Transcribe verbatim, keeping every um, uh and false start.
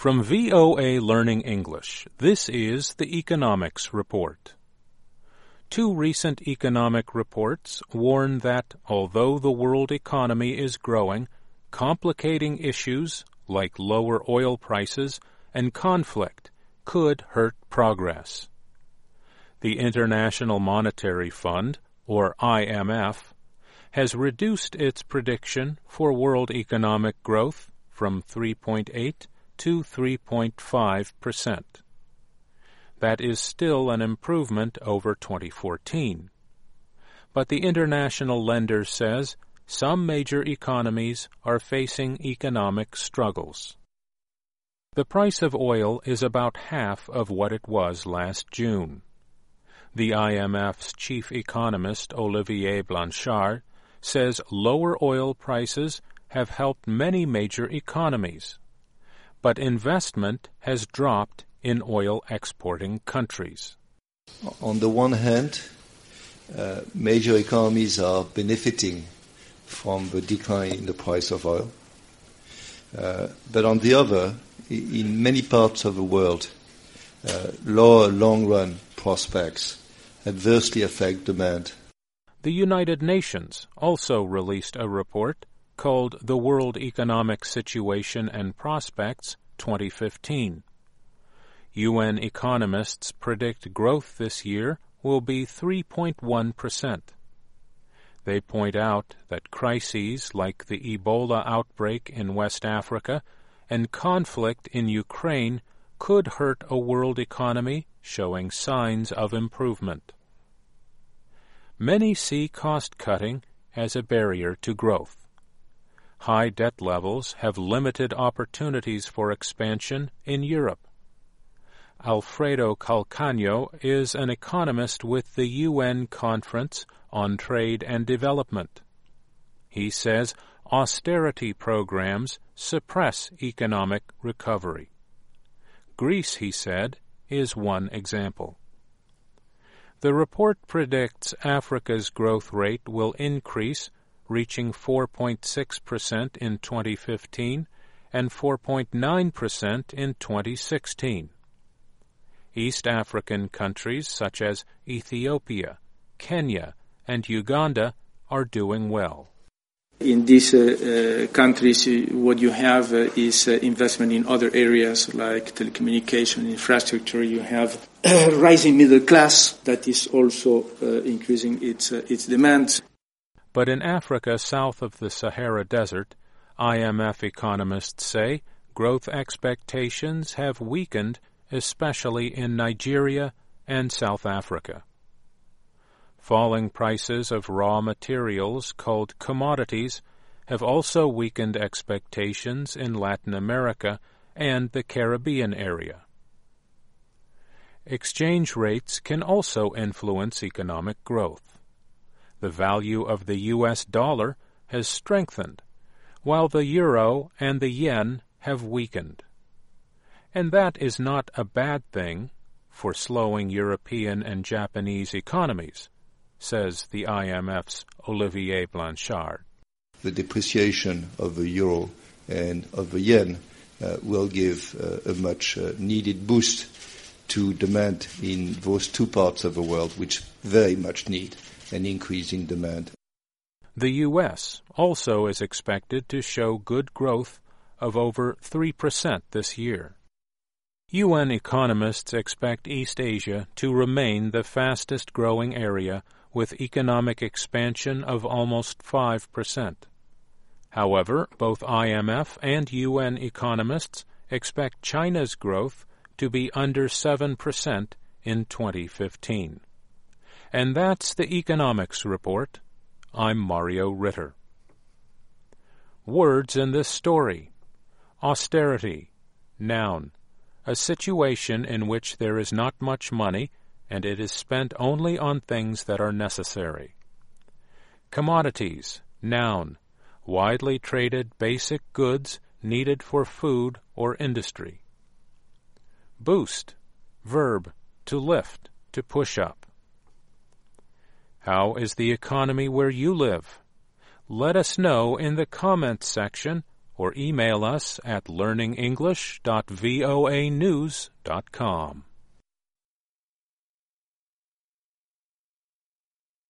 From V O A Learning English, this is the Economics Report. Two recent economic reports warn that although the world economy is growing, complicating issues like lower oil prices and conflict could hurt progress. The International Monetary Fund, or I M F, has reduced its prediction for world economic growth from three point eight to three point five percent. That is still an improvement over twenty fourteen. But the international lender says some major economies are facing economic struggles. The price of oil is about half of what it was last June. The I M F's chief economist, Olivier Blanchard, says lower oil prices have helped many major economies, but investment has dropped in oil-exporting countries. On the one hand, uh, major economies are benefiting from the decline in the price of oil. Uh, but on the other, in many parts of the world, uh, lower long-run prospects adversely affect demand. The United Nations also released a report called The World Economic Situation and Prospects twenty fifteen. U N economists predict growth this year will be three point one percent. They point out that crises like the Ebola outbreak in West Africa and conflict in Ukraine could hurt a world economy showing signs of improvement. Many see cost-cutting as a barrier to growth. High debt levels have limited opportunities for expansion in Europe. Alfredo Calcagno is an economist with the U N Conference on Trade and Development. He says austerity programs suppress economic recovery. Greece, he said, is one example. The report predicts Africa's growth rate will increase, reaching four point six percent in twenty fifteen and four point nine percent in twenty sixteen. East African countries such as Ethiopia, Kenya, and Uganda are doing well. In these uh, uh, countries, uh, what you have uh, is uh, investment in other areas like telecommunication infrastructure. You have a rising middle class that is also uh, increasing its uh, its demands. But in Africa south of the Sahara Desert, I M F economists say growth expectations have weakened, especially in Nigeria and South Africa. Falling prices of raw materials called commodities have also weakened expectations in Latin America and the Caribbean area. Exchange rates can also influence economic growth. The value of the U S dollar has strengthened, while the euro and the yen have weakened. And that is not a bad thing for slowing European and Japanese economies, says the I M F's Olivier Blanchard. The depreciation of the euro and of the yen uh, will give uh, a much uh, needed boost to demand in those two parts of the world which very much need an increase in demand. The U S also is expected to show good growth of over three percent this year. U N economists expect East Asia to remain the fastest-growing area with economic expansion of almost five percent. However, both I M F and U N economists expect China's growth to be under seven percent in twenty fifteen. And that's the Economics Report. I'm Mario Ritter. Words in this story. Austerity, noun, a situation in which there is not much money and it is spent only on things that are necessary. Commodities, noun, widely traded basic goods needed for food or industry. Boost, verb, to lift, to push up. How is the economy where you live? Let us know in the comments section or email us at learning english dot voa news dot com.